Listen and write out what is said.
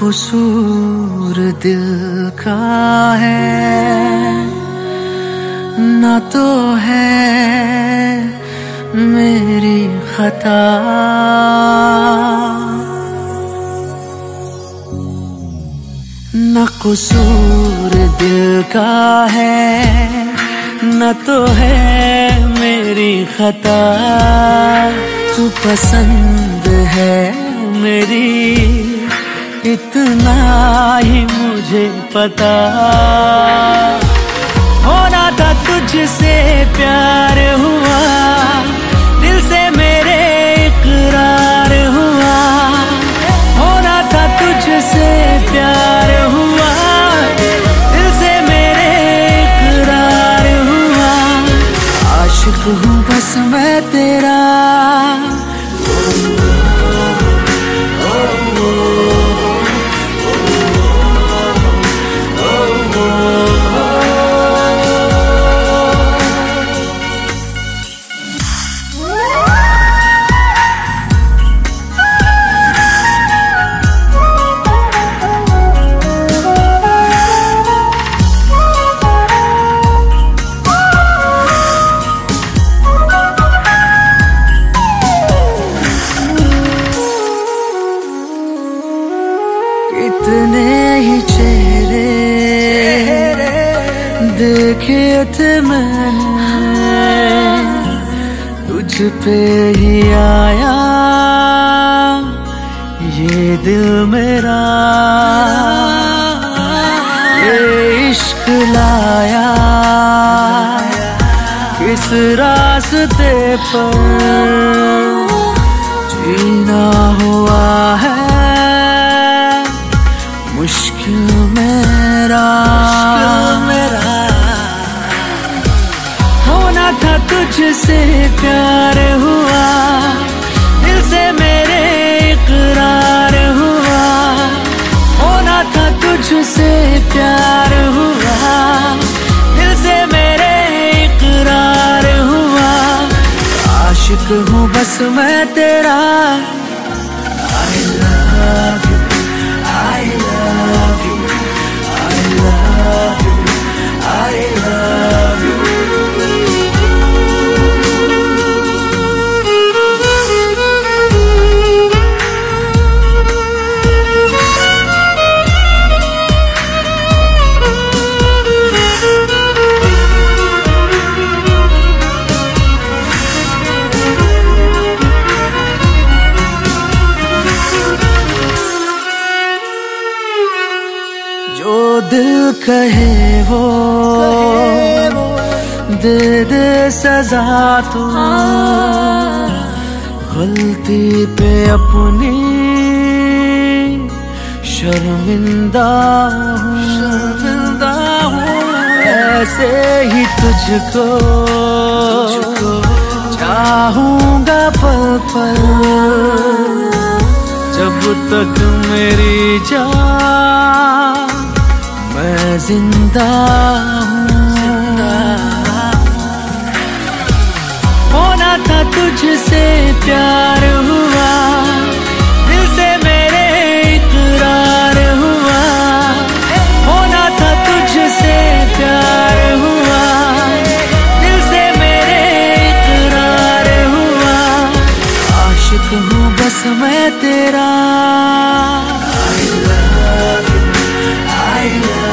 कसूर दिल का है, ना तो है मेरी खता। ना कसूर दिल का है, न तो है मेरी खता। तू पसंद है मेरी, इतना ही मुझे पता। होना था तुझसे प्यार हुआ, दिल से मेरे इकरार हुआ। होना था तुझसे प्यार हुआ, दिल से मेरे इकरार हुआ। आशिक हूँ बस मैं तेरा, इतने ही चेहरे देखे थे मैंने, तुझ पे ही आया ये दिल मेरा। ये इश्क लाया किस रास्ते पर, जीना हुआ है मुश्किल मेरा। होना था तुझसे प्यार हुआ, दिल से मेरे इकरार हुआ। होना था तुझसे प्यार हुआ, दिल से मेरे इकरार हुआ। आशिक हूँ बस मैं तेरा। I love you, I love you, I love you, I love you। जो दिल कहे वो दे दे सजा तू, गलती पे अपनी शर्मिंदा हूँ। ऐसे ही तुझको चाहूंगा पल पल, जब तक मेरी जान मैं जिंदा हूँ। होना था तुझसे प्यार हुआ, दिल से मेरे इकरार हुआ। होना था तुझसे प्यार हुआ, दिल से मेरे इकरार हुआ। आशिक हूँ बस मैं तेरा। I love you, I love you।